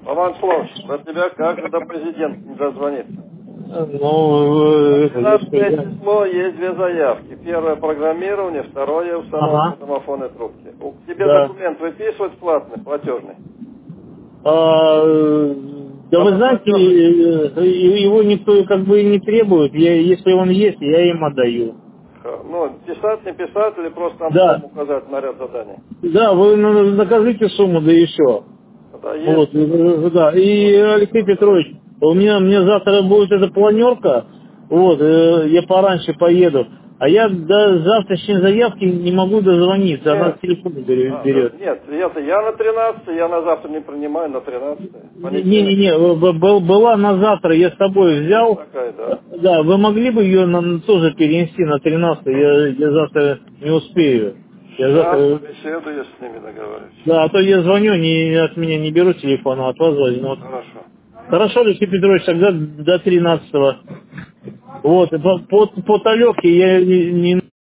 Роман Славович, до тебя как же до президента не дозвониться? Ну, 12 число есть две заявки. Первое программирование, второе установка домофонной трубки. К тебе да. документ выписывать платный, платежный? Да вы знаете, его никто как бы не требует. Если он есть, я им отдаю. Ну, писать, не писать, или просто там Да. указать на ряд заданий? Да, вы накажите сумму, да еще. Да, Вот, есть. да. И Алексей Петрович, мне завтра будет эта планерка, вот, я пораньше поеду. А я до завтрашней заявки не могу дозвониться, она Нет. с телефона берет. Нет, я на 13, я на завтра не принимаю, на 13. Понедельник. Не-не-не, была на завтра, я с собой взял. Такая, да. Да, вы могли бы ее тоже перенести на 13, я завтра не успею. Я Сейчас завтра... побеседую с ними, договорюсь. Да, а то я звоню, от меня не беру телефон, а от вас звоню. Вот. Хорошо. Хорошо, Алексей Петрович, тогда до 13-го. Вот, по Талевке я не